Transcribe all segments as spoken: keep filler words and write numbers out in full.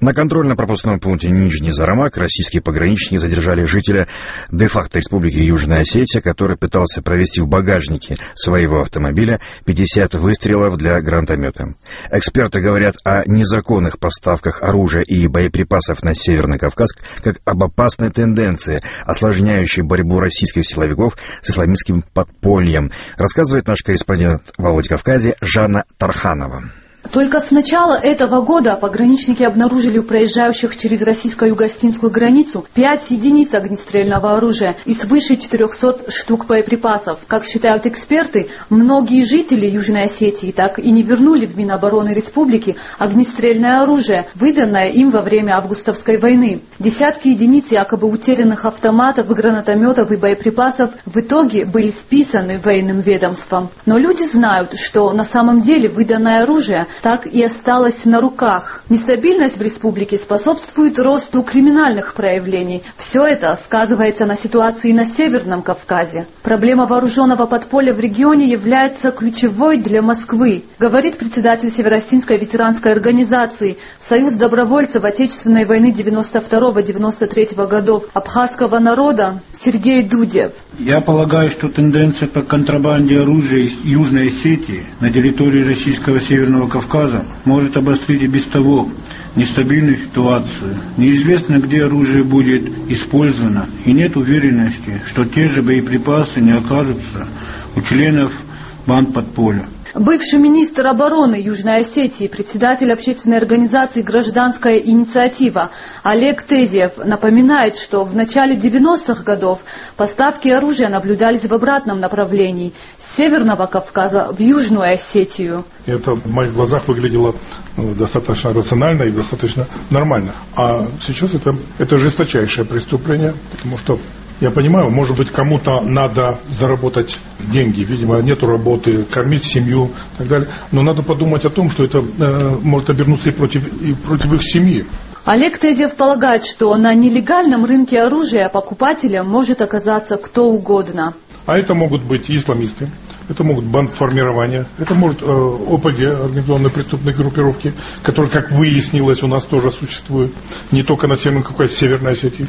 На контрольно-пропускном пункте Нижний Зарамак российские пограничники задержали жителя де-факто Республики Южная Осетия, который пытался провести в багажнике своего автомобиля пятьдесят выстрелов для гранатомета. Эксперты говорят о незаконных поставках оружия и боеприпасов на Северный Кавказ как об опасной тенденции, осложняющей борьбу российских силовиков с исламистским подпольем, рассказывает наш корреспондент во Владикавказе Жанна Тарханова. Только с начала этого года пограничники обнаружили у проезжающих через российско-юго-осетинскую границу пять единиц огнестрельного оружия и свыше четырехсот штук боеприпасов. Как считают эксперты, многие жители Южной Осетии так и не вернули в Минобороны республики огнестрельное оружие, выданное им во время августовской войны. Десятки единиц якобы утерянных автоматов, гранатометов и боеприпасов в итоге были списаны военным ведомством. Но люди знают, что на самом деле выданное оружие так и осталось на руках. Нестабильность в республике способствует росту криминальных проявлений. Все это сказывается на ситуации на Северном Кавказе. Проблема вооруженного подполья в регионе является ключевой для Москвы, говорит председатель Северо-Осетинской ветеранской организации Союз добровольцев Отечественной войны девяносто второго — девяносто третьего годов абхазского народа Сергей Дудев. Я полагаю, что тенденция по контрабанде оружия из Южной Осетии на территории российского Северного Кавказа может обострить и без того нестабильную ситуацию. Неизвестно, где оружие будет использовано, и нет уверенности, что те же боеприпасы не окажутся у членов банд подполья. Бывший министр обороны Южной Осетии, председатель общественной организации «Гражданская инициатива» Олег Тезиев напоминает, что в начале девяностых годов поставки оружия наблюдались в обратном направлении – с Северного Кавказа в Южную Осетию. Это в моих глазах выглядело ну, достаточно рационально и достаточно нормально. А сейчас это, это жесточайшее преступление, потому что я понимаю, может быть, кому-то надо заработать деньги, видимо, нету работы, кормить семью и так далее. Но надо подумать о том, что это э, может обернуться и против, и против их семьи. Олег Тезиев полагает, что на нелегальном рынке оружия покупателем может оказаться кто угодно. А это могут быть и исламисты, это могут бандформирования, это может э, ОПГ, организованные преступные группировки, которые, как выяснилось, у нас тоже существуют, не только на Северном Кавказе, Северной Осетии.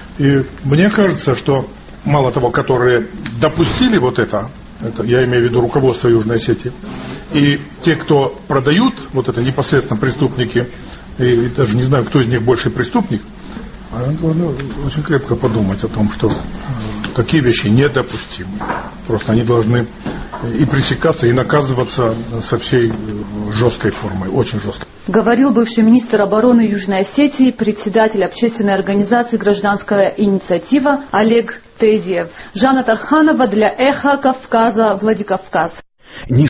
И мне кажется, что мало того, которые допустили вот это, это, я имею в виду руководство Южной Осетии, и те, кто продают, вот это непосредственно преступники, и даже не знаю, кто из них больше преступник, должны очень крепко подумать о том, что такие вещи недопустимы. Просто они должны и пресекаться, и наказываться со всей жесткой формой, очень жесткой. Говорил бывший министр обороны Южной Осетии, председатель общественной организации «Гражданская инициатива» Олег Тезиев. Жанна Тарханова для Эхо Кавказа, Владикавказ.